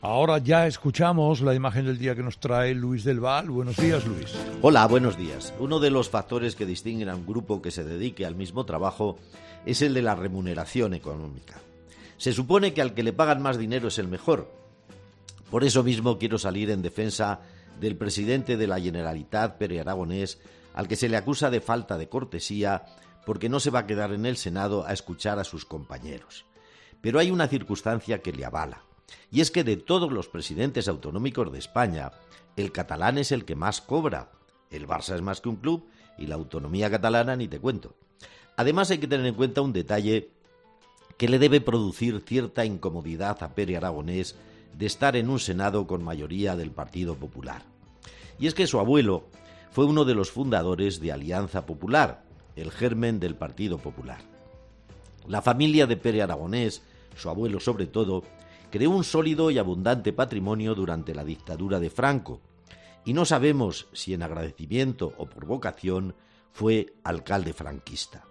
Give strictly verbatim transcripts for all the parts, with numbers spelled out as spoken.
Ahora ya escuchamos la imagen del día que nos trae Luis del Val. Buenos días, Luis. Hola, buenos días. Uno de los factores que distinguen a un grupo que se dedique al mismo trabajo es el de la remuneración económica. Se supone que al que le pagan más dinero es el mejor. Por eso mismo quiero salir en defensa del presidente de la Generalitat, Pere Aragonés, al que se le acusa de falta de cortesía porque no se va a quedar en el Senado a escuchar a sus compañeros. Pero hay una circunstancia que le avala. Y es que de todos los presidentes autonómicos de España, el catalán es el que más cobra. El Barça es más que un club y la autonomía catalana ni te cuento. Además hay que tener en cuenta un detalle que le debe producir cierta incomodidad a Pere Aragonés de estar en un Senado con mayoría del Partido Popular. Y es que su abuelo fue uno de los fundadores de Alianza Popular, el germen del Partido Popular. La familia de Pere Aragonés, su abuelo sobre todo, creó un sólido y abundante patrimonio durante la dictadura de Franco, y no sabemos si en agradecimiento o por vocación fue alcalde franquista.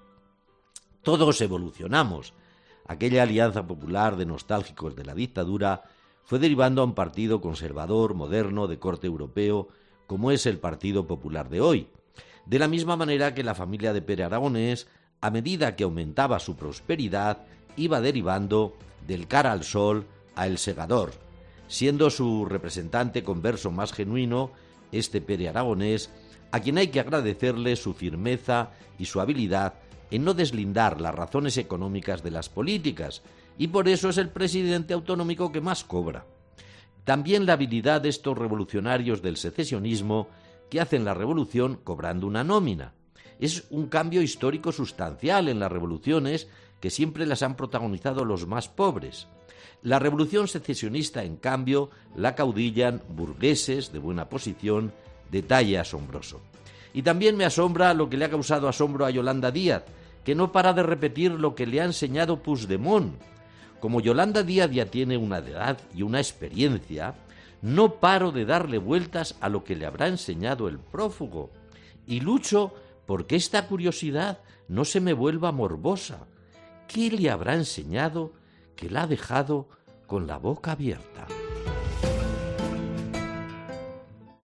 Todos evolucionamos. Aquella Alianza Popular de nostálgicos de la dictadura fue derivando a un partido conservador, moderno, de corte europeo, como es el Partido Popular de hoy. De la misma manera que la familia de Pere Aragonés, a medida que aumentaba su prosperidad, iba derivando del cara al sol a El Segador, siendo su representante converso más genuino este Pere Aragonés, a quien hay que agradecerle su firmeza y su habilidad en no deslindar las razones económicas de las políticas, y por eso es el presidente autonómico que más cobra. También la habilidad de estos revolucionarios del secesionismo que hacen la revolución cobrando una nómina. Es un cambio histórico sustancial en las revoluciones que siempre las han protagonizado los más pobres. La revolución secesionista, en cambio, la caudillan burgueses de buena posición, de talle asombroso. Y también me asombra lo que le ha causado asombro a Yolanda Díaz, que no para de repetir lo que le ha enseñado Puigdemont. Como Yolanda Díaz ya tiene una edad y una experiencia, no paro de darle vueltas a lo que le habrá enseñado el prófugo, y lucho porque esta curiosidad no se me vuelva morbosa. ¿Qué le habrá enseñado que la ha dejado con la boca abierta?